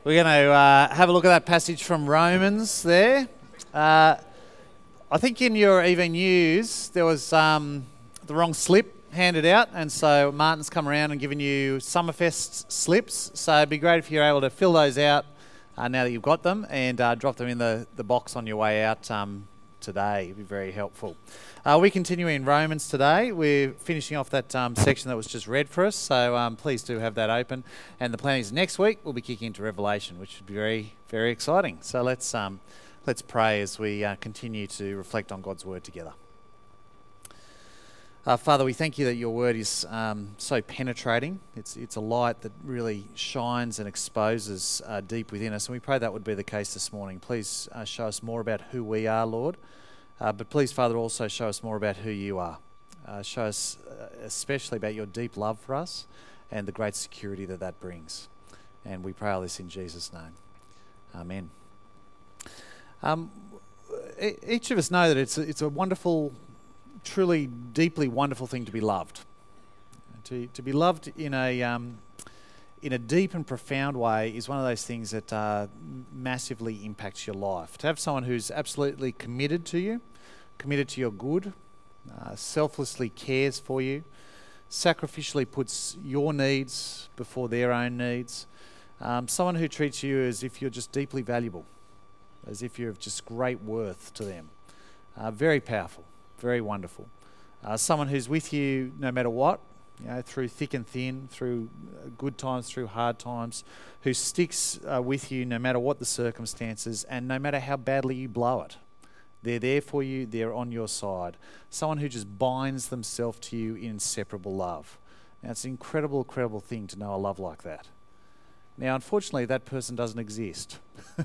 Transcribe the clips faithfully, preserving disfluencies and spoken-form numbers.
We're going to uh, have a look at that passage from Romans there. Uh, I think in your E V News there was um, the wrong slip handed out, and so Martin's come around and given you Summerfest slips. So it'd be great if you're able to fill those out uh, now that you've got them and uh, drop them in the, the box on your way out um, today. It'd be very helpful. Uh, we continue in Romans today. We're finishing off that um, section that was just read for us, so um, please do have that open. And the plan is next week we'll be kicking into Revelation, which should be very, very exciting. So let's um, let's pray as we uh, continue to reflect on God's word together. Uh, Father, we thank you that your word is um, so penetrating. It's it's a light that really shines and exposes uh, deep within us, and we pray that would be the case this morning. Please uh, show us more about who we are, Lord. Uh, but please, Father, also show us more about who you are. Uh, show us uh, especially about your deep love for us and the great security that that brings. And we pray all this in Jesus' name. Amen. Um, e- each of us know that it's a, it's a wonderful, truly deeply wonderful thing to be loved. To to be loved in a um, in a deep and profound way is one of those things that uh, massively impacts your life. To have someone who's absolutely committed to you, committed to your good, uh, selflessly cares for you, sacrificially puts your needs before their own needs, um, someone who treats you as if you're just deeply valuable, as if you're of just great worth to them. Uh, very powerful, very wonderful. Uh, someone who's with you no matter what, you know, through thick and thin, through good times, through hard times, who sticks uh, with you no matter what the circumstances and no matter how badly you blow it. They're there for you, they're on your side. Someone who just binds themselves to you in inseparable love. Now, it's an incredible, incredible thing to know a love like that. Now, unfortunately, that person doesn't exist.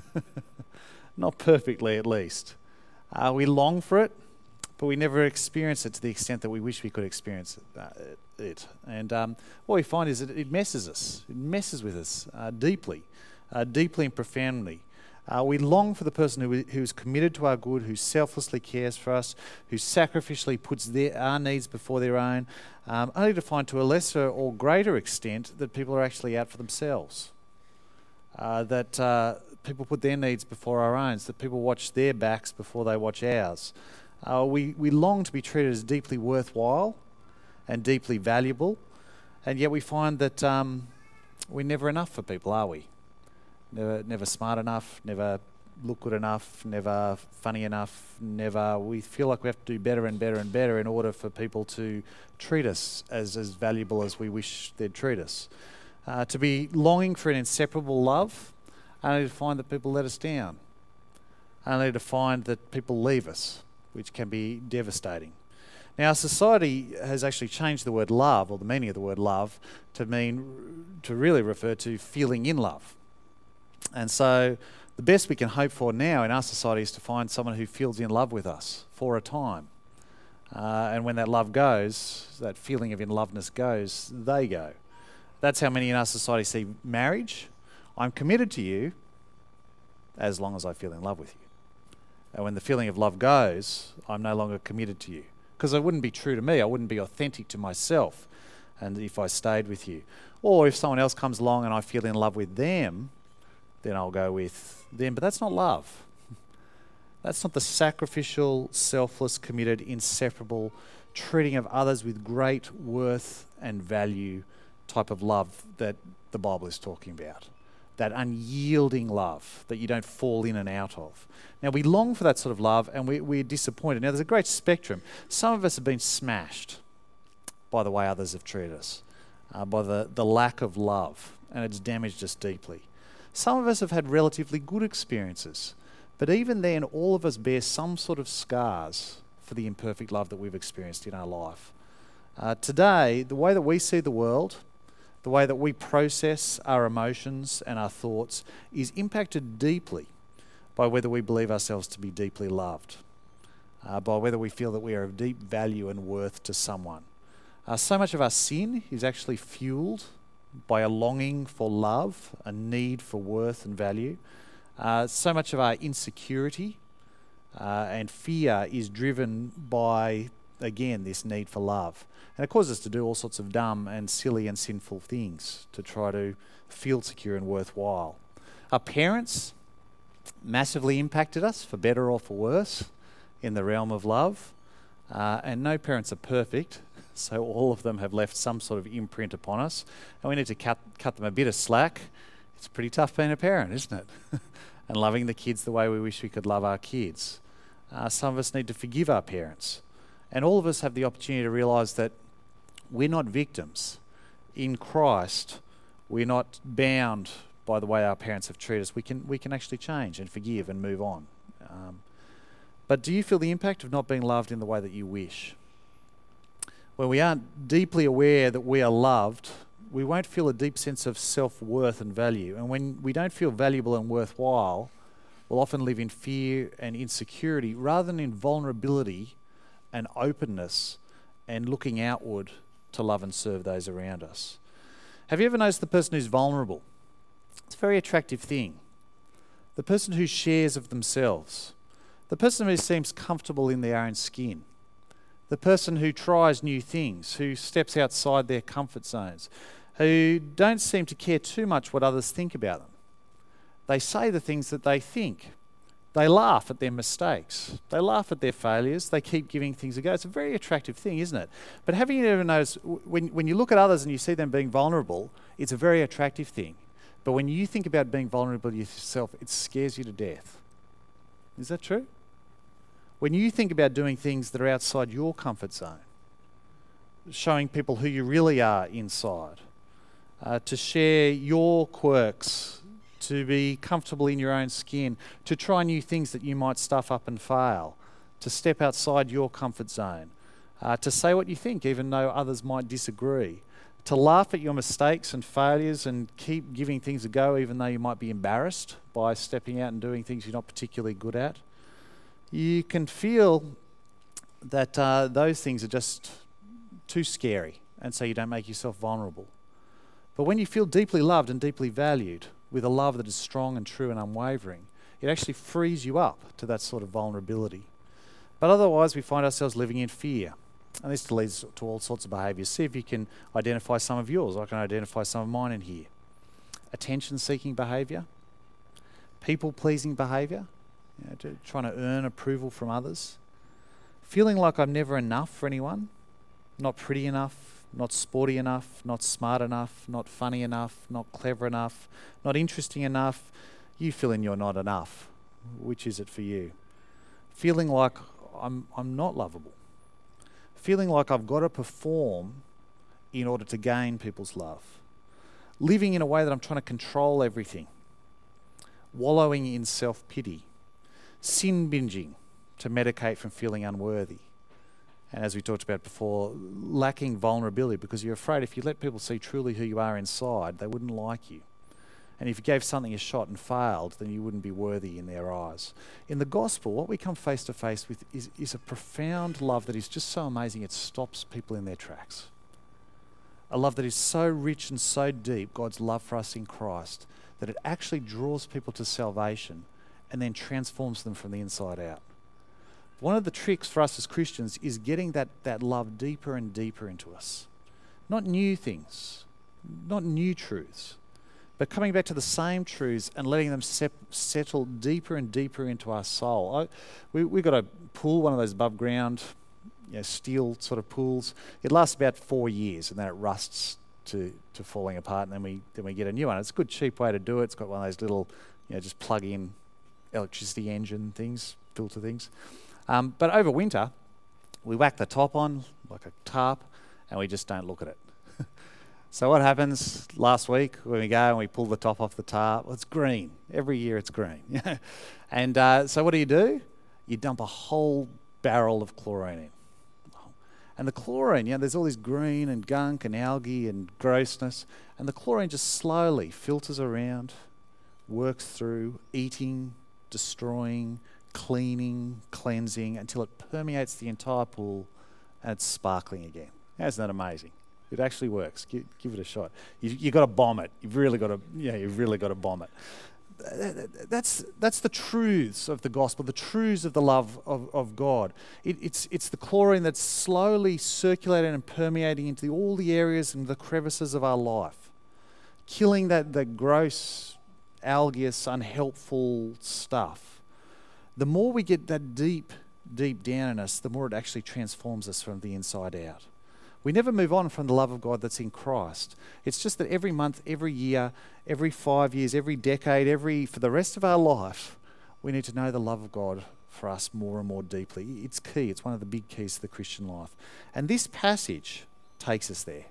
Not perfectly, at least. Uh, we long for it, but we never experience it to the extent that we wish we could experience it. Uh, it. And um, what we find is that it messes us. It messes with us uh, deeply, uh, deeply and profoundly. Uh, we long for the person who who's committed to our good, who selflessly cares for us, who sacrificially puts their, our needs before their own, um, only to find to a lesser or greater extent that people are actually out for themselves. Uh, that uh, people put their needs before our own, that people watch their backs before they watch ours. Uh, we, we long to be treated as deeply worthwhile and deeply valuable, and yet we find that um, we're never enough for people, are we? Never, never smart enough, never look good enough, never funny enough, never... We feel like we have to do better and better and better in order for people to treat us as, as valuable as we wish they'd treat us. Uh, to be longing for an inseparable love, only to find that people let us down, only to find that people leave us, which can be devastating. Now, society has actually changed the word love, or the meaning of the word love, to mean, to really refer to feeling in love. And so the best we can hope for now in our society is to find someone who feels in love with us for a time. Uh, and when that love goes, that feeling of in-loveness goes, they go. That's how many in our society see marriage. I'm committed to you as long as I feel in love with you. And when the feeling of love goes, I'm no longer committed to you. Because it wouldn't be true to me. I wouldn't be authentic to myself and if I stayed with you. Or if someone else comes along and I feel in love with them, then I'll go with them. But that's not love. That's not the sacrificial, selfless, committed, inseparable, treating of others with great worth and value type of love that the Bible is talking about. That unyielding love that you don't fall in and out of. Now, we long for that sort of love and we, we're disappointed. Now, there's a great spectrum. Some of us have been smashed by the way others have treated us, uh, by the, the lack of love, and it's damaged us deeply. Some of us have had relatively good experiences, but even then, all of us bear some sort of scars for the imperfect love that we've experienced in our life. Uh, today, the way that we see the world, the way that we process our emotions and our thoughts is impacted deeply by whether we believe ourselves to be deeply loved, uh, by whether we feel that we are of deep value and worth to someone. Uh, so much of our sin is actually fueled by a longing for love, a need for worth and value. Uh, so much of our insecurity uh, and fear is driven by, again, this need for love. And it causes us to do all sorts of dumb and silly and sinful things to try to feel secure and worthwhile. Our parents massively impacted us, for better or for worse, in the realm of love. Uh, and no parents are perfect, so all of them have left some sort of imprint upon us. And we need to cut, cut them a bit of slack. It's pretty tough being a parent, isn't it? And loving the kids the way we wish we could love our kids. Uh, some of us need to forgive our parents. And all of us have the opportunity to realise that we're not victims. In Christ, we're not bound by the way our parents have treated us. We can we can actually change and forgive and move on. Um, but do you feel the impact of not being loved in the way that you wish? When we aren't deeply aware that we are loved, we won't feel a deep sense of self-worth and value. And when we don't feel valuable and worthwhile, we'll often live in fear and insecurity rather than in vulnerability and openness and looking outward to love and serve those around us. Have you ever noticed the person who's vulnerable? It's a very attractive thing. The person who shares of themselves. The person who seems comfortable in their own skin. The person who tries new things, who steps outside their comfort zones, who don't seem to care too much what others think about them. They say the things that they think. They laugh at their mistakes. They laugh at their failures. They keep giving things a go. It's a very attractive thing, isn't it? But have you ever noticed, when, when you look at others and you see them being vulnerable, it's a very attractive thing. But when you think about being vulnerable yourself, it scares you to death. Is that true? When you think about doing things that are outside your comfort zone, showing people who you really are inside, uh, to share your quirks, to be comfortable in your own skin, to try new things that you might stuff up and fail, to step outside your comfort zone, uh, to say what you think even though others might disagree, to laugh at your mistakes and failures and keep giving things a go even though you might be embarrassed by stepping out and doing things you're not particularly good at. You can feel that uh, those things are just too scary, and so you don't make yourself vulnerable. But when you feel deeply loved and deeply valued, with a love that is strong and true and unwavering, it actually frees you up to that sort of vulnerability. But otherwise, we find ourselves living in fear. And this leads to all sorts of behaviours. See if you can identify some of yours. I can identify some of mine in here. Attention-seeking behaviour, people-pleasing behaviour, you know, to, trying to earn approval from others, feeling like I'm never enough for anyone, not pretty enough, not sporty enough, not smart enough, not funny enough, not clever enough, not interesting enough. You feeling you're not enough. Which is it for you? Feeling like I'm I'm not lovable. Feeling like I've got to perform in order to gain people's love. Living in a way that I'm trying to control everything. Wallowing in self-pity. Sin binging to medicate from feeling unworthy. And as we talked about before, lacking vulnerability because you're afraid if you let people see truly who you are inside, they wouldn't like you. And if you gave something a shot and failed, then you wouldn't be worthy in their eyes. In the gospel, what we come face to face with is, is a profound love that is just so amazing it stops people in their tracks. A love that is so rich and so deep, God's love for us in Christ, that it actually draws people to salvation and then transforms them from the inside out. One of the tricks for us as Christians is getting that, that love deeper and deeper into us. Not new things, not new truths, but coming back to the same truths and letting them sep- settle deeper and deeper into our soul. I, we, we've got a pool, one of those above ground, you know, steel sort of pools. It lasts about four years and then it rusts to, to falling apart, and then we then we get a new one. It's a good cheap way to do it. It's got one of those little, you know, just plug in electricity engine things, filter things. Um, but over winter, we whack the top on like a tarp and we just don't look at it. So what happens last week when we go and we pull the top off the tarp? Well, it's green. Every year it's green. And uh, so what do you do? You dump a whole barrel of chlorine in. And the chlorine, you know, there's all this green and gunk and algae and grossness, and the chlorine just slowly filters around, works through, eating, destroying, cleaning, cleansing, until it permeates the entire pool and it's sparkling again. Isn't that amazing? It actually works. Give, give it a shot. You, you've got to bomb it. You've really got to, yeah, you've really got to bomb it. That's that's the truths of the gospel, the truths of the love of, of God. It, it's it's the chlorine that's slowly circulating and permeating into all the areas and the crevices of our life, killing that the gross algaeous, unhelpful stuff, the more we get that deep, deep down in us, the more it actually transforms us from the inside out. We never move on from the love of God that's in Christ. It's just that every month, every year, every five years, every decade, every for the rest of our life, we need to know the love of God for us more and more deeply. It's key. It's one of the big keys to the Christian life. And this passage takes us there,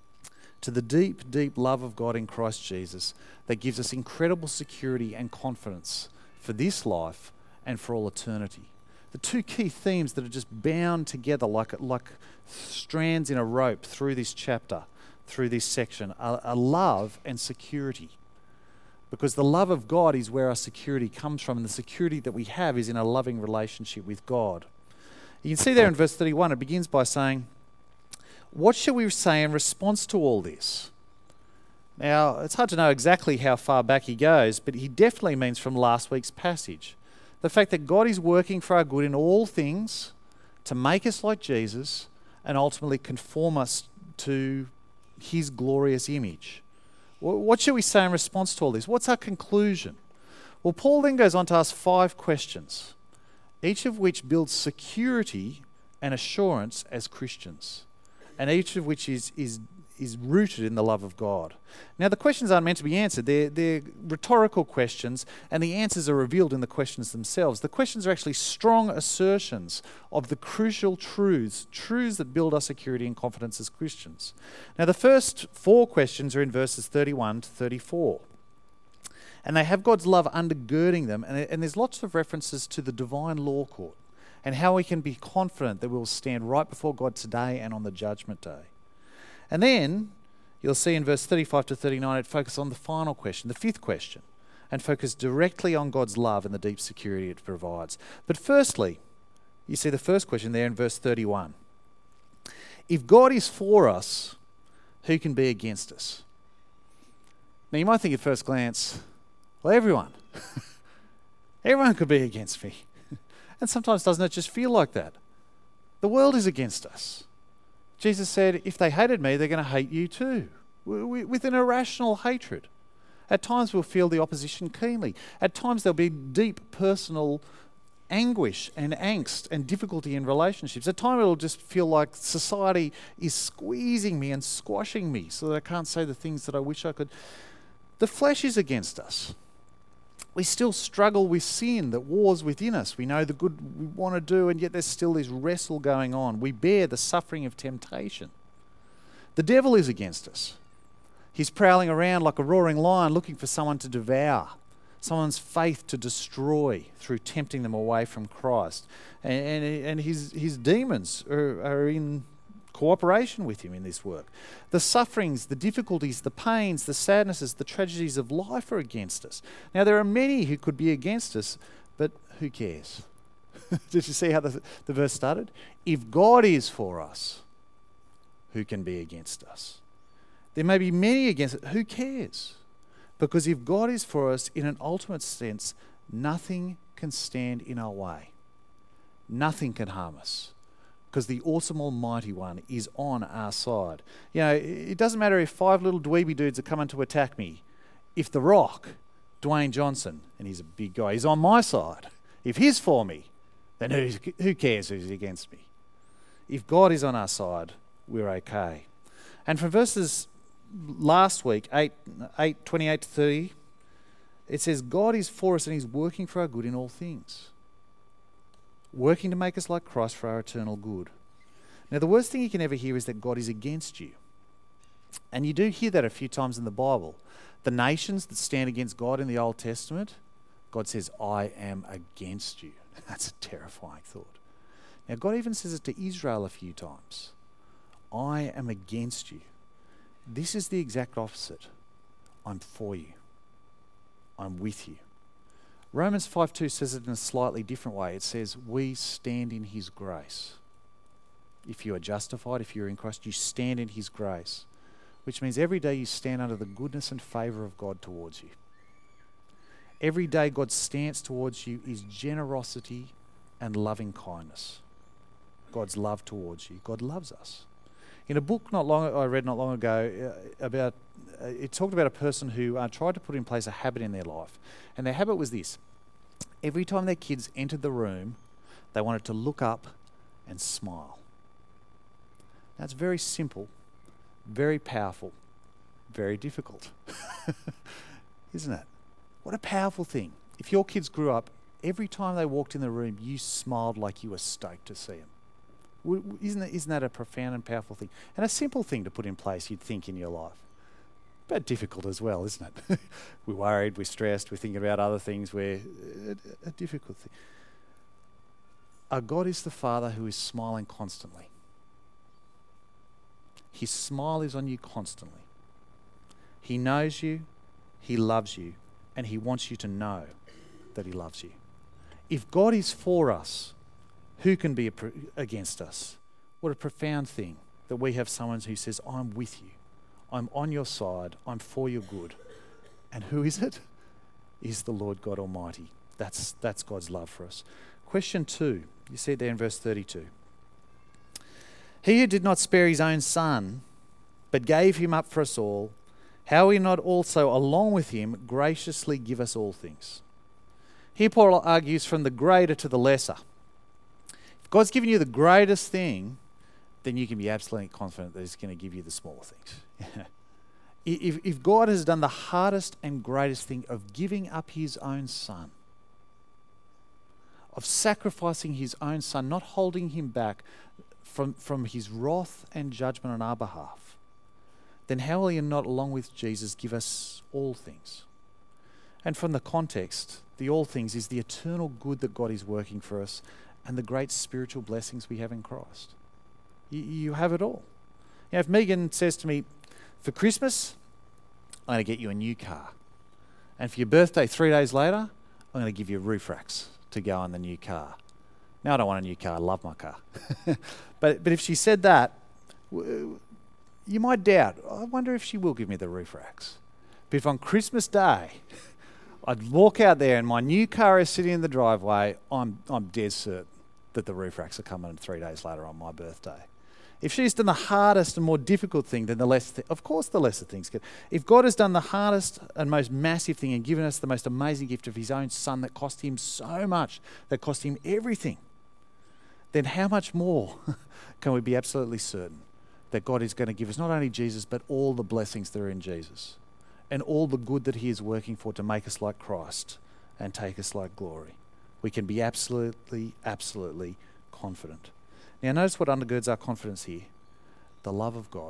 to the deep, deep love of God in Christ Jesus that gives us incredible security and confidence for this life and for all eternity. The two key themes that are just bound together like, like strands in a rope through this chapter, through this section, are, are love and security. Because the love of God is where our security comes from, and the security that we have is in a loving relationship with God. You can see there in verse thirty-one, it begins by saying, "What shall we say in response to all this?" Now, it's hard to know exactly how far back he goes, but he definitely means from last week's passage. The fact that God is working for our good in all things to make us like Jesus and ultimately conform us to his glorious image. What shall we say in response to all this? What's our conclusion? Well, Paul then goes on to ask five questions, each of which builds security and assurance as Christians, and each of which is is is rooted in the love of God. Now, the questions aren't meant to be answered. They're, they're rhetorical questions, and the answers are revealed in the questions themselves. The questions are actually strong assertions of the crucial truths, truths that build our security and confidence as Christians. Now, the first four questions are in verses thirty-one to thirty-four. And they have God's love undergirding them, and, and there's lots of references to the divine law court and how we can be confident that we'll stand right before God today and on the judgment day. And then you'll see in verse thirty-five to thirty-nine, it focuses on the final question, the fifth question, and focus directly on God's love and the deep security it provides. But firstly, you see the first question there in verse thirty-one. If God is for us, who can be against us? Now you might think at first glance, well, everyone. Everyone could be against me. And sometimes doesn't it just feel like that? The world is against us. Jesus said, if they hated me, they're going to hate you too, with an irrational hatred. At times we'll feel the opposition keenly. At times there'll be deep personal anguish and angst and difficulty in relationships. At times it'll just feel like society is squeezing me and squashing me so that I can't say the things that I wish I could. The flesh is against us. We still struggle with sin that wars within us. We know the good we want to do, and yet there's still this wrestle going on. We bear the suffering of temptation. The devil is against us. He's prowling around like a roaring lion looking for someone to devour, someone's faith to destroy through tempting them away from Christ. And, and, and his, his demons are, are in cooperation with him in this work. The sufferings, the difficulties, the pains, the sadnesses, the tragedies of life are against us. Now, there are many who could be against us, but who cares? Did you see how the, the verse started? If God is for us, who can be against us? There may be many against it. Who cares? Because if God is for us, in an ultimate sense, nothing can stand in our way. Nothing can harm us, because the awesome Almighty One is on our side. You know, it doesn't matter if five little dweeby dudes are coming to attack me. If The Rock, Dwayne Johnson, and he's a big guy, he's on my side. If he's for me, then who's, who cares who's against me? If God is on our side, we're okay. And from verses last week, eight, eight, twenty-eight to thirty, it says, God is for us and he's working for our good in all things. Working to make us like Christ for our eternal good. Now, the worst thing you can ever hear is that God is against you. And you do hear that a few times in the Bible. The nations that stand against God in the Old Testament, God says, I am against you. That's a terrifying thought. Now, God even says it to Israel a few times. I am against you. This is the exact opposite. I'm for you. I'm with you. Romans five two says it in a slightly different way. It says, we stand in his grace. If you are justified, if you're in Christ, you stand in his grace, which means every day you stand under the goodness and favour of God towards you. Every day God's stance towards you is generosity and loving kindness. God's love towards you. God loves us. In a book not long I read not long ago uh, about, uh, it talked about a person who uh, tried to put in place a habit in their life. And their habit was this. Every time their kids entered the room, they wanted to look up and smile. That's very simple, very powerful, very difficult. Isn't it? What a powerful thing. If your kids grew up, every time they walked in the room, you smiled like you were stoked to see them. Isn't that, isn't that a profound and powerful thing? And a simple thing to put in place, you'd think, in your life. But difficult as well, isn't it? We're worried, we're stressed, we're thinking about other things. We're a, a difficult thing. Our God is the Father who is smiling constantly. His smile is on you constantly. He knows you, He loves you, and He wants you to know that He loves you. If God is for us, who can be against us? What a profound thing that we have someone who says, I'm with you. I'm on your side. I'm for your good. And who is it? Is the Lord God Almighty. That's, that's God's love for us. Question two. You see it there in verse thirty-two. He who did not spare his own son, but gave him up for us all, how will he not also, along with him, graciously give us all things? Here Paul argues from the greater to the lesser. If God's given you the greatest thing, then you can be absolutely confident that He's going to give you the smaller things. if, if God has done the hardest and greatest thing of giving up His own Son, of sacrificing His own Son, not holding Him back from, from His wrath and judgment on our behalf, then how will He not, along with Jesus, give us all things? And from the context, the all things is the eternal good that God is working for us and the great spiritual blessings we have in Christ. You, you have it all. Now, if Megan says to me, for Christmas, I'm going to get you a new car. And for your birthday three days later, I'm going to give you roof racks to go on the new car. Now, I don't want a new car. I love my car. but but if she said that, you might doubt, I wonder if she will give me the roof racks. But if on Christmas Day, I'd walk out there and my new car is sitting in the driveway, I'm I'm dead certain that the roof racks are coming three days later on my birthday. If she's done the hardest and more difficult thing, then the less, th- of course the lesser things get. If God has done the hardest and most massive thing and given us the most amazing gift of His own Son that cost Him so much, that cost Him everything, then how much more can we be absolutely certain that God is going to give us not only Jesus, but all the blessings that are in Jesus and all the good that He is working for to make us like Christ and take us like glory. We can be absolutely, absolutely confident. Now notice what undergirds our confidence here. The love of God.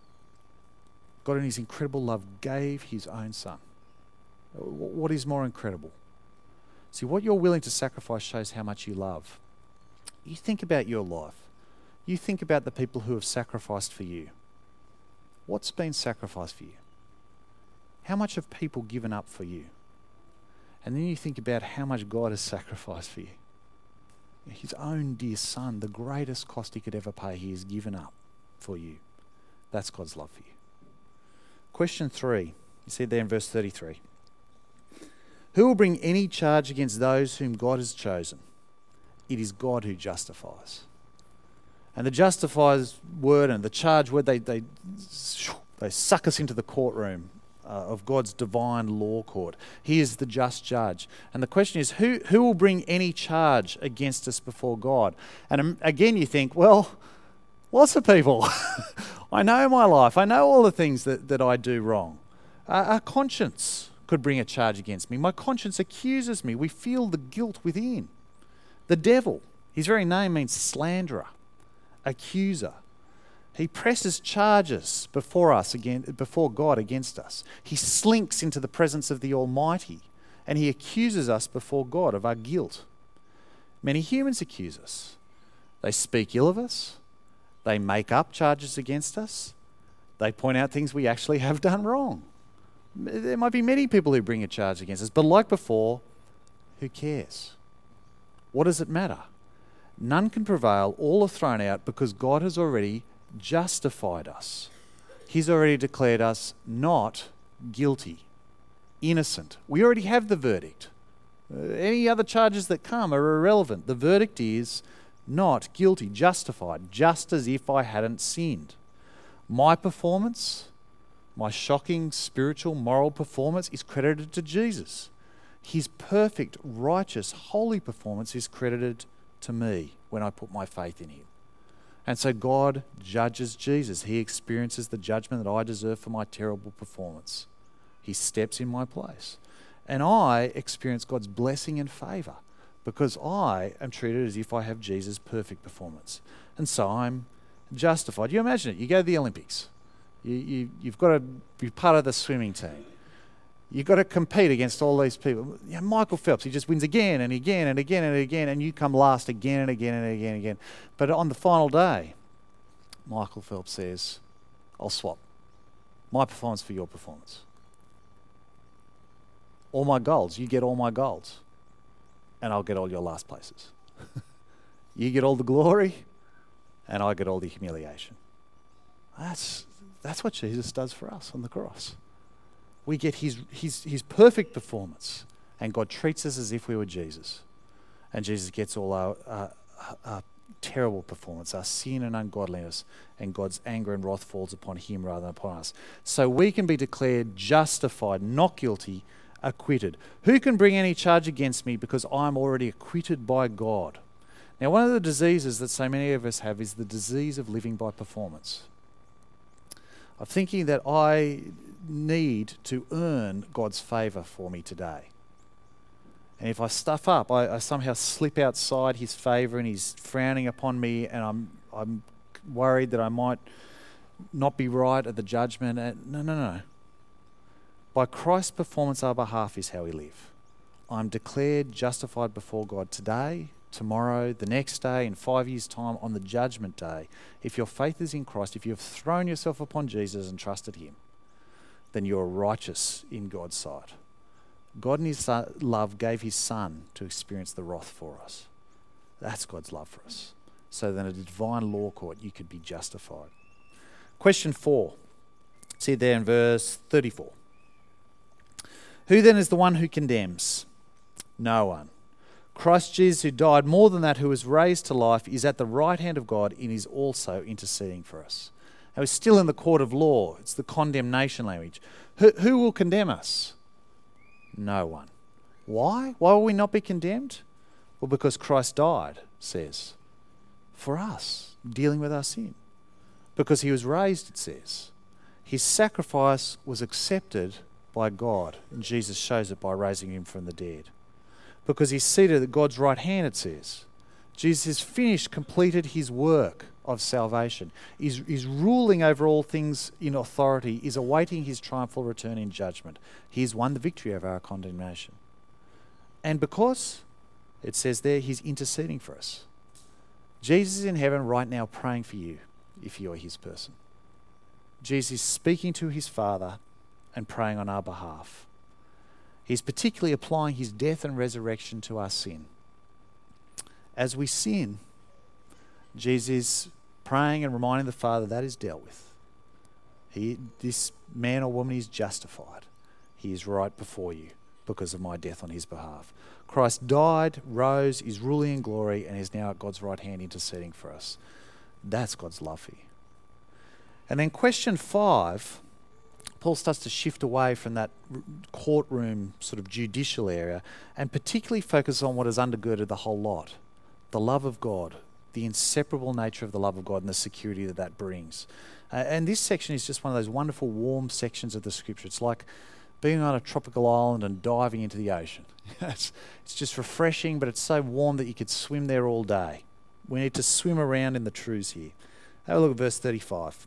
God in His incredible love gave His own Son. What is more incredible? See, what you're willing to sacrifice shows how much you love. You think about your life. You think about the people who have sacrificed for you. What's been sacrificed for you? How much have people given up for you? And then you think about how much God has sacrificed for you. His own dear Son, the greatest cost He could ever pay, He has given up for you. That's God's love for you. Question three, you see it there in verse thirty-three. Who will bring any charge against those whom God has chosen? It is God who justifies. And the justifies word and the charge word, they they, they suck us into the courtroom Uh, of God's divine law court. He is the just judge. And the question is, who, who will bring any charge against us before God? And um, again, you think, well, lots of people. I know my life. I know all the things that, that I do wrong. Uh, our conscience could bring a charge against me. My conscience accuses me. We feel the guilt within. The devil, his very name means slanderer, accuser. He presses charges before us, again, before God against us. He slinks into the presence of the Almighty and he accuses us before God of our guilt. Many humans accuse us. They speak ill of us. They make up charges against us. They point out things we actually have done wrong. There might be many people who bring a charge against us, but like before, who cares? What does it matter? None can prevail. All are thrown out because God has already justified us. He's already declared us not guilty, innocent. We already have the verdict. Uh, any other charges that come are irrelevant. The verdict is not guilty, justified, just as if I hadn't sinned. My performance, my shocking spiritual, moral performance is credited to Jesus. His perfect, righteous, holy performance is credited to me when I put my faith in him. And so God judges Jesus. He experiences the judgment that I deserve for my terrible performance. He steps in my place. And I experience God's blessing and favour because I am treated as if I have Jesus' perfect performance. And so I'm justified. You imagine it. You go to the Olympics. You, you, you've got to be part of the swimming team. You've got to compete against all these people. You know, Michael Phelps, he just wins again and again and again and again, and you come last again and again and again and again. But on the final day, Michael Phelps says, I'll swap my performance for your performance. All my golds, you get all my golds, and I'll get all your last places. You get all the glory, and I get all the humiliation. That's, that's what Jesus does for us on the cross. We get his, his, his perfect performance, and God treats us as if we were Jesus. And Jesus gets all our, uh, our terrible performance, our sin and ungodliness, and God's anger and wrath falls upon him rather than upon us. So we can be declared justified, not guilty, acquitted. Who can bring any charge against me because I'm already acquitted by God? Now, one of the diseases that so many of us have is the disease of living by performance. Of thinking that I need to earn God's favour for me today. And if I stuff up, I, I somehow slip outside his favour and he's frowning upon me, and I'm I'm worried that I might not be right at the judgment. And no, no, no. By Christ's performance on our behalf is how we live. I'm declared justified before God today, tomorrow, the next day, in five years' time, on the judgment day. If your faith is in Christ, if you've thrown yourself upon Jesus and trusted him, then you're righteous in God's sight. God in his love gave his son to experience the wrath for us. That's God's love for us. So that in a divine law court, you could be justified. Question four. See there in verse thirty-four. Who then is the one who condemns? No one. Christ Jesus, who died, more than that, who was raised to life, is at the right hand of God and is also interceding for us. Now, we're still in the court of law. It's the condemnation language. Who, who will condemn us? No one. Why? Why will we not be condemned? Well, because Christ died, says, for us, dealing with our sin. Because he was raised, it says. His sacrifice was accepted by God, and Jesus shows it by raising him from the dead. Because he's seated at God's right hand, it says. Jesus has finished, completed his work of salvation, is, is ruling over all things in authority, is awaiting his triumphal return in judgment. He's won the victory over our condemnation. And because, it says there, he's interceding for us. Jesus is in heaven right now praying for you if you're his person. Jesus is speaking to his Father and praying on our behalf. He's particularly applying his death and resurrection to our sin. As we sin, Jesus is praying and reminding the Father that is dealt with. He, this man or woman is justified. He is right before you because of my death on his behalf. Christ died, rose, is ruling in glory, and is now at God's right hand interceding for us. That's God's love for you. And then question five, Paul starts to shift away from that courtroom sort of judicial area and particularly focus on what has undergirded the whole lot. The love of God, the inseparable nature of the love of God and the security that that brings. Uh, and this section is just one of those wonderful warm sections of the scripture. It's like being on a tropical island and diving into the ocean. it's, it's just refreshing, but it's so warm that you could swim there all day. We need to swim around in the truths here. Have a look at verse thirty-five.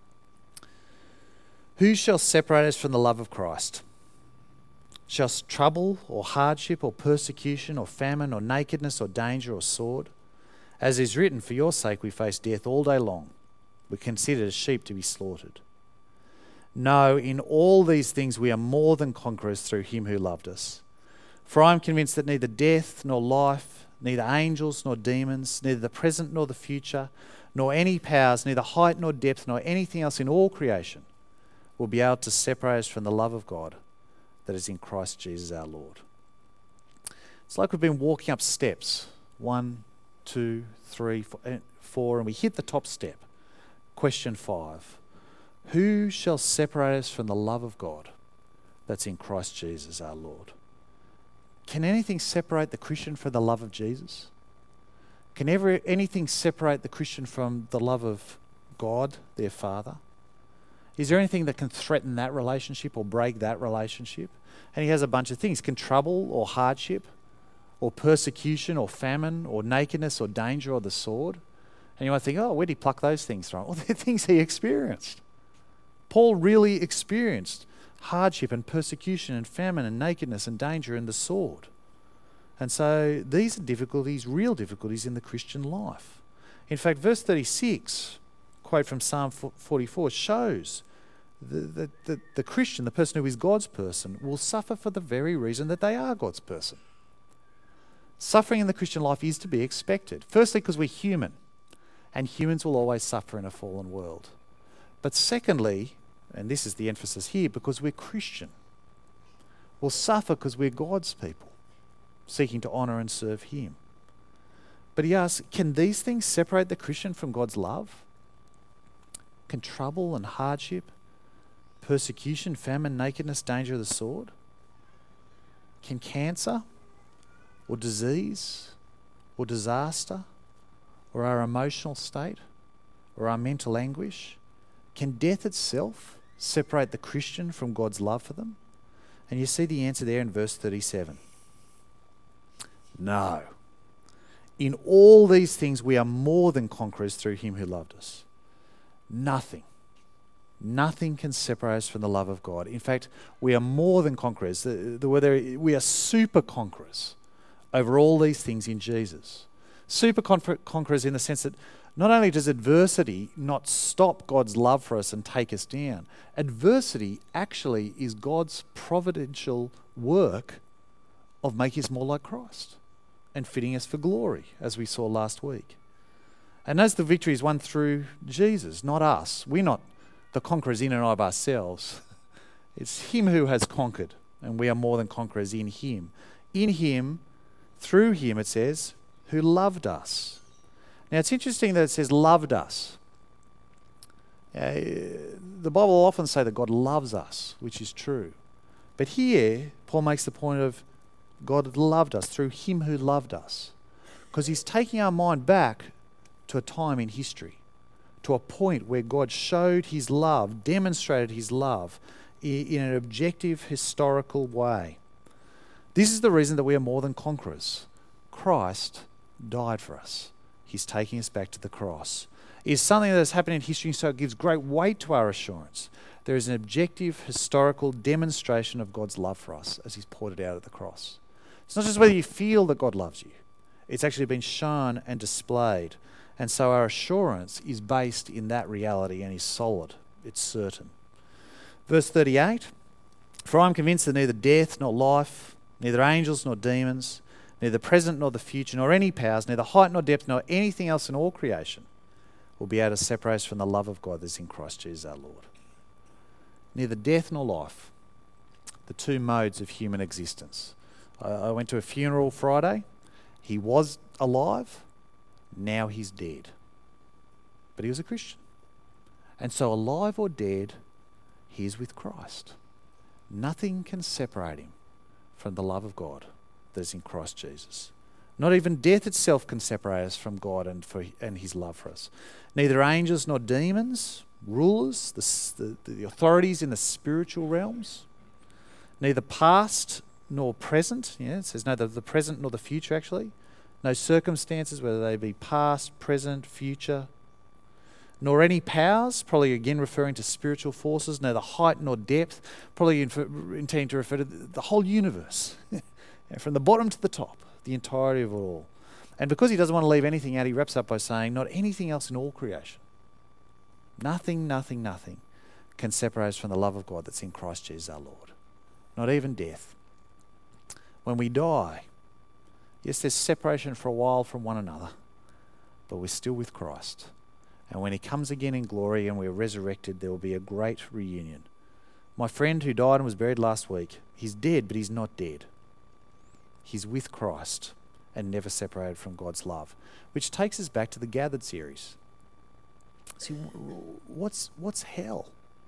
Who shall separate us from the love of Christ? Shall trouble or hardship or persecution or famine or nakedness or danger or sword? As is written, for your sake we face death all day long. We're considered as sheep to be slaughtered. No, in all these things we are more than conquerors through him who loved us. For I am convinced that neither death nor life, neither angels nor demons, neither the present nor the future, nor any powers, neither height nor depth, nor anything else in all creation will be able to separate us from the love of God that is in Christ Jesus our Lord. It's like we've been walking up steps. One, two, three, four, and we hit the top step. Question five. Who shall separate us from the love of God that's in Christ Jesus our Lord? Can anything separate the Christian from the love of Jesus? Can ever anything separate the Christian from the love of God, their Father? Is there anything that can threaten that relationship or break that relationship? And he has a bunch of things. Can trouble or hardship or persecution or famine or nakedness or danger or the sword? And you might think, oh, where did he pluck those things from? Well, they're things he experienced. Paul really experienced hardship and persecution and famine and nakedness and danger and the sword. And so these are difficulties, real difficulties in the Christian life. In fact, verse thirty-six, quote from Psalm forty-four, shows that the, the, the Christian, the person who is God's person, will suffer for the very reason that they are God's person. Suffering in the Christian life is to be expected. Firstly, because we're human, and humans will always suffer in a fallen world. But secondly, and this is the emphasis here, because we're Christian, we'll suffer because we're God's people, seeking to honour and serve him. But he asks, can these things separate the Christian from God's love? Can trouble and hardship, persecution, famine, nakedness, danger of the sword? Can cancer or disease or disaster or our emotional state or our mental anguish, can death itself separate the Christian from God's love for them? And you see the answer there in verse thirty-seven. No. In all these things we are more than conquerors through him who loved us. Nothing, nothing can separate us from the love of God. In fact, we are more than conquerors. The, the, whether we are super conquerors over all these things in Jesus. Super conquerors in the sense that not only does adversity not stop God's love for us and take us down, adversity actually is God's providential work of making us more like Christ and fitting us for glory, as we saw last week. And as the victory is won through Jesus, not us. We're not the conquerors in and of ourselves. It's him who has conquered, and we are more than conquerors in him. In him, through him, it says, who loved us. Now, it's interesting that it says loved us. Uh, the Bible will often say that God loves us, which is true. But here, Paul makes the point of God loved us through him who loved us. Because he's taking our mind back to a time in history, to a point where God showed his love, demonstrated his love in an objective, historical way. This is the reason that we are more than conquerors. Christ died for us. He's taking us back to the cross. It's something that has happened in history, so it gives great weight to our assurance. There is an objective, historical demonstration of God's love for us, as he's pointed out at the cross. It's not just whether you feel that God loves you. It's actually been shown and displayed. And so our assurance is based in that reality and is solid. It's certain. Verse thirty-eight, for I am convinced that neither death nor life, neither angels nor demons, neither the present nor the future, nor any powers, neither height nor depth, nor anything else in all creation will be able to separate us from the love of God that's in Christ Jesus our Lord. Neither death nor life, the two modes of human existence. I, I went to a funeral Friday. He was alive. Now he's dead. But he was a Christian. And so alive or dead, he is with Christ. Nothing can separate him from the love of God that is in Christ Jesus. Not even death itself can separate us from God and for and his love for us. Neither angels nor demons, rulers, the, the, the authorities in the spiritual realms, neither past nor present. Yeah, it says neither the present nor the future actually. No circumstances, whether they be past, present, future, nor any powers, probably again referring to spiritual forces, neither height nor depth, probably intending to refer to the whole universe, from the bottom to the top, the entirety of it all. And because he doesn't want to leave anything out, he wraps up by saying, not anything else in all creation. Nothing, nothing, nothing can separate us from the love of God that's in Christ Jesus our Lord. Not even death. When we die, yes, there's separation for a while from one another, but we're still with Christ. And when he comes again in glory and we're resurrected, there will be a great reunion. My friend who died and was buried last week, he's dead, but he's not dead. He's with Christ and never separated from God's love, which takes us back to the Gathered series. See, what's what's hell?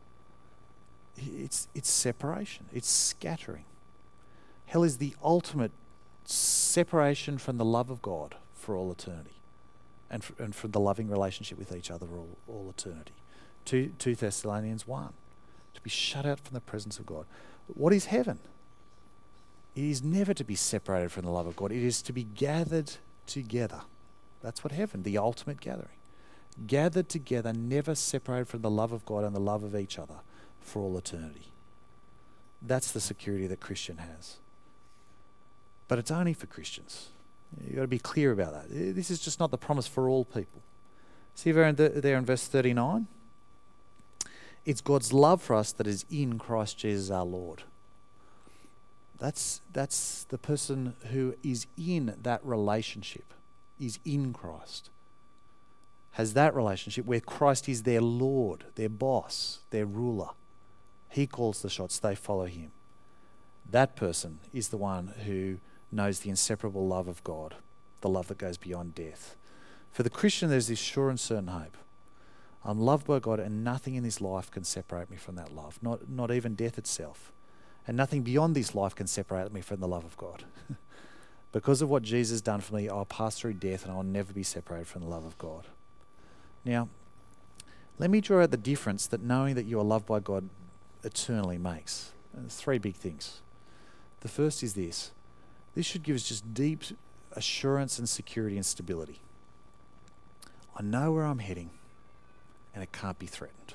It's, it's separation. It's scattering. Hell is the ultimate separation from the love of God for all eternity, and for, and from the loving relationship with each other all, all eternity. two Thessalonians one, to be shut out from the presence of God. What is heaven? It is never to be separated from the love of God. It is to be gathered together. That's what heaven, the ultimate gathering. Gathered together, never separated from the love of God and the love of each other for all eternity. That's the security that Christian has. But it's only for Christians. You've got to be clear about that. This is just not the promise for all people. See there in, the, there in verse thirty-nine? It's God's love for us that is in Christ Jesus our Lord. That's, that's the person who is in that relationship, is in Christ. Has that relationship where Christ is their Lord, their boss, their ruler. He calls the shots, they follow him. That person is the one who knows the inseparable love of God, the love that goes beyond death. For the Christian, there's this sure and certain hope. I'm loved by God, and nothing in this life can separate me from that love, not, not even death itself. And nothing beyond this life can separate me from the love of God. Because of what Jesus has done for me, I'll pass through death and I'll never be separated from the love of God. Now, let me draw out the difference that knowing that you are loved by God eternally makes. And there's three big things. The first is this. This should give us just deep assurance and security and stability. I know where I'm heading, and it can't be threatened.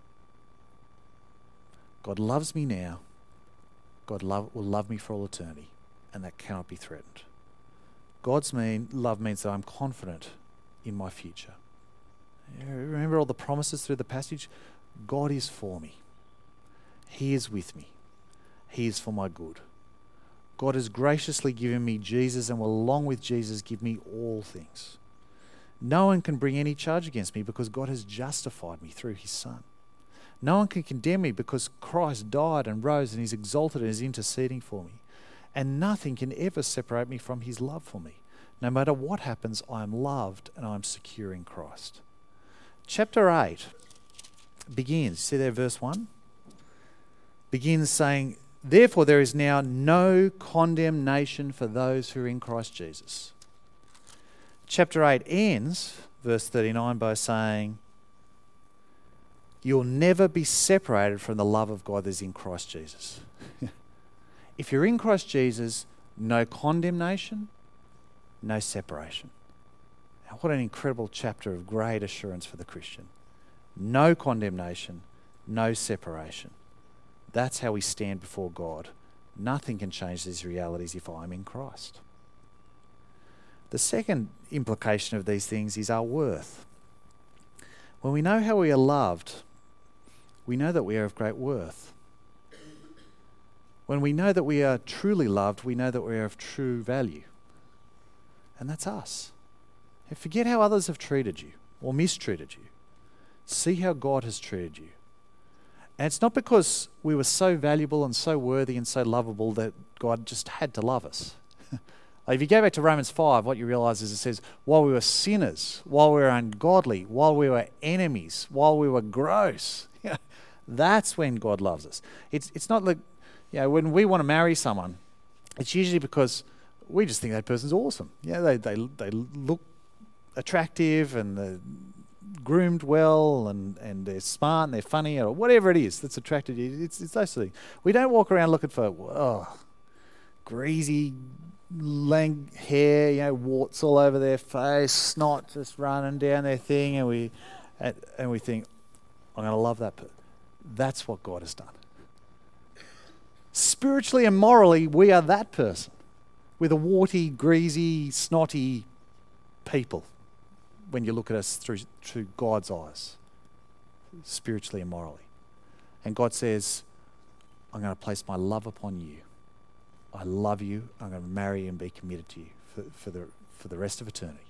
God loves me now. God love, will love me for all eternity, and that cannot be threatened. God's mean, love means that I'm confident in my future. Remember all the promises through the passage? God is for me. He is with me. He is for my good. God has graciously given me Jesus and will along with Jesus give me all things. No one can bring any charge against me because God has justified me through his Son. No one can condemn me because Christ died and rose and is exalted and is interceding for me. And nothing can ever separate me from his love for me. No matter what happens, I am loved and I am secure in Christ. Chapter eight begins, see there verse one? Begins saying, therefore there is now no condemnation for those who are in Christ Jesus. Chapter eight ends, verse thirty-nine, by saying, you'll never be separated from the love of God that is in Christ Jesus. If you're in Christ Jesus, no condemnation, no separation. Now, what an incredible chapter of great assurance for the Christian. No condemnation, no separation. That's how we stand before God. Nothing can change these realities if I'm in Christ. The second implication of these things is our worth. When we know how we are loved, we know that we are of great worth. When we know that we are truly loved, we know that we are of true value. And that's us. And forget how others have treated you or mistreated you. See how God has treated you. And it's not because we were so valuable and so worthy and so lovable that God just had to love us. If you go back to Romans five, what you realise is it says, while we were sinners, while we were ungodly, while we were enemies, while we were gross, that's when God loves us. It's it's not like, you know, when we want to marry someone, it's usually because we just think that person's awesome. Yeah, they they they look attractive and they're groomed well and, and they're smart and they're funny or whatever it is that's attracted you. It's it's those things. We don't walk around looking for oh, greasy, lank hair, you know, warts all over their face, snot just running down their thing, and we and, and we think, I'm going to love that person. That's what God has done. Spiritually and morally, we are that person. We're the warty, greasy, snotty people when you look at us through, through God's eyes, spiritually and morally. And God says, I'm going to place my love upon you. I love you. I'm going to marry you and be committed to you for, for the for the rest of eternity.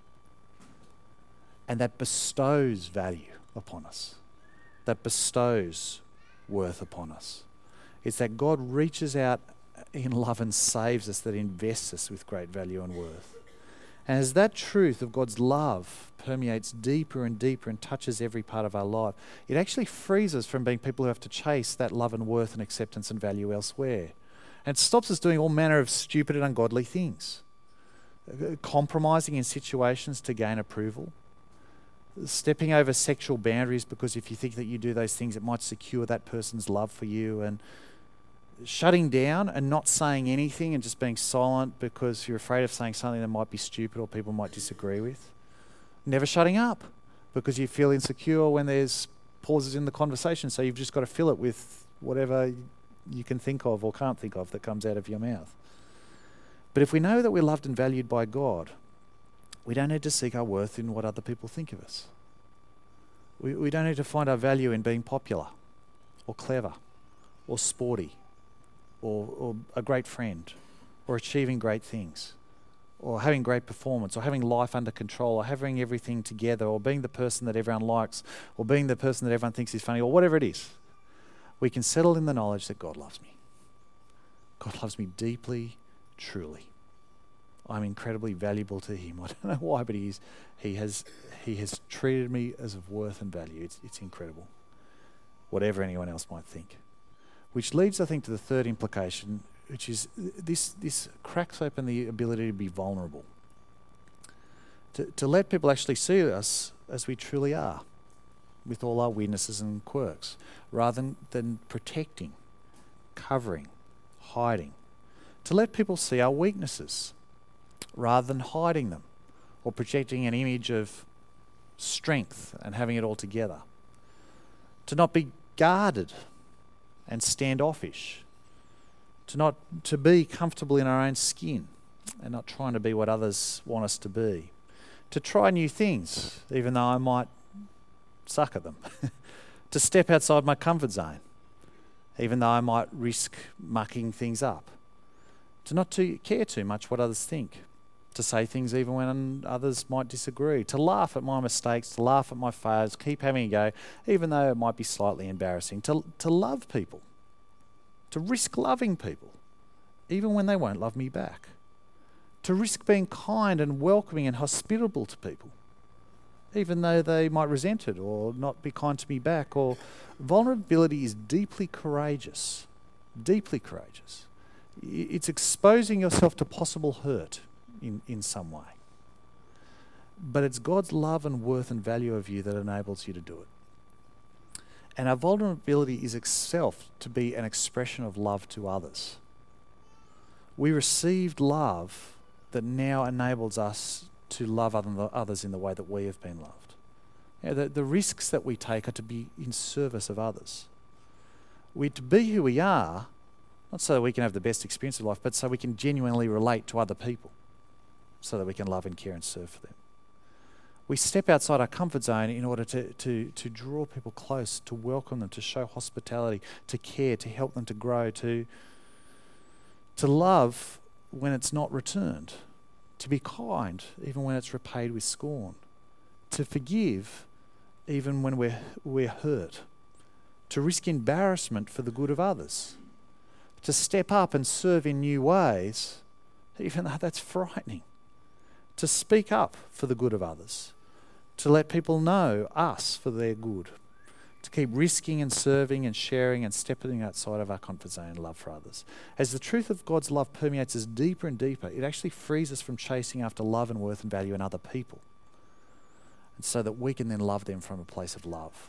And that bestows value upon us. That bestows worth upon us. It's that God reaches out in love and saves us, that invests us with great value and worth. And as that truth of God's love permeates deeper and deeper and touches every part of our life, it actually frees us from being people who have to chase that love and worth and acceptance and value elsewhere. And it stops us doing all manner of stupid and ungodly things. Compromising in situations to gain approval. Stepping over sexual boundaries because if you think that you do those things, it might secure that person's love for you. And shutting down and not saying anything and just being silent because you're afraid of saying something that might be stupid or people might disagree with. Never shutting up because you feel insecure when there's pauses in the conversation, so you've just got to fill it with whatever you can think of or can't think of that comes out of your mouth. But if we know that we're loved and valued by God, we don't need to seek our worth in what other people think of us. We, we don't need to find our value in being popular or clever or sporty or, or a great friend or achieving great things or having great performance or having life under control or having everything together or being the person that everyone likes or being the person that everyone thinks is funny or whatever it is. We can settle in the knowledge that God loves me. God loves me deeply, truly. I'm incredibly valuable to him. I don't know why, but he is, he has he has treated me as of worth and value. It's, it's incredible. Whatever anyone else might think. Which leads, I think, to the third implication, which is this this cracks open the ability to be vulnerable. To, to let people actually see us as we truly are, with all our weaknesses and quirks, rather than, than protecting, covering, hiding. To let people see our weaknesses, rather than hiding them or projecting an image of strength and having it all together. To not be guarded and standoffish. To not to be comfortable in our own skin and not trying to be what others want us to be. To try new things, even though I might suck at them. To step outside my comfort zone, even though I might risk mucking things up. To not to care too much what others think. To say things even when others might disagree. To laugh at my mistakes, to laugh at my failures, keep having a go, even though it might be slightly embarrassing. To, to love people. To risk loving people, even when they won't love me back. To risk being kind and welcoming and hospitable to people, even though they might resent it or not be kind to me back. Or vulnerability is deeply courageous, deeply courageous. It's exposing yourself to possible hurt in, in some way. But it's God's love and worth and value of you that enables you to do it. And our vulnerability is itself to be an expression of love to others. We received love that now enables us to love other, others in the way that we have been loved. You know, the, the risks that we take are to be in service of others. We're to be who we are, not so that we can have the best experience of life, but so we can genuinely relate to other people, so that we can love and care and serve for them. We step outside our comfort zone in order to, to, to draw people close, to welcome them, to show hospitality, to care, to help them to grow, to, to love when it's not returned, to be kind even when it's repaid with scorn, to forgive even when we're, we're hurt, to risk embarrassment for the good of others, to step up and serve in new ways, even though that's frightening, to speak up for the good of others, to let people know us for their good, to keep risking and serving and sharing and stepping outside of our comfort zone and love for others. As the truth of God's love permeates us deeper and deeper, it actually frees us from chasing after love and worth and value in other people, and so that we can then love them from a place of love.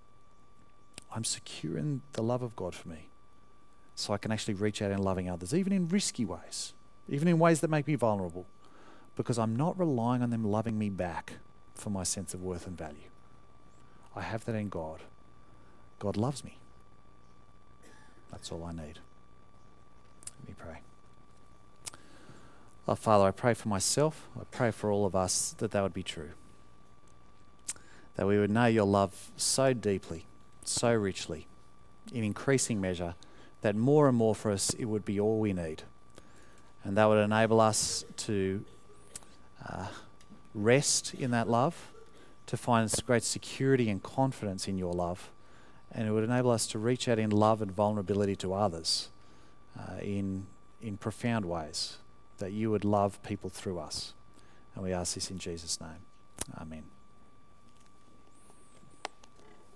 I'm secure in the love of God for me, so I can actually reach out in loving others, even in risky ways, even in ways that make me vulnerable, because I'm not relying on them loving me back for my sense of worth and value. I have that in God. God loves me. That's all I need. Let me pray. Oh, Father, I pray for myself. I pray for all of us that that would be true. That we would know your love so deeply, so richly, in increasing measure, that more and more for us it would be all we need. And that would enable us to uh, rest in that love, to find great security and confidence in your love. And it would enable us to reach out in love and vulnerability to others uh, in, in profound ways, that you would love people through us. And we ask this in Jesus' name. Amen.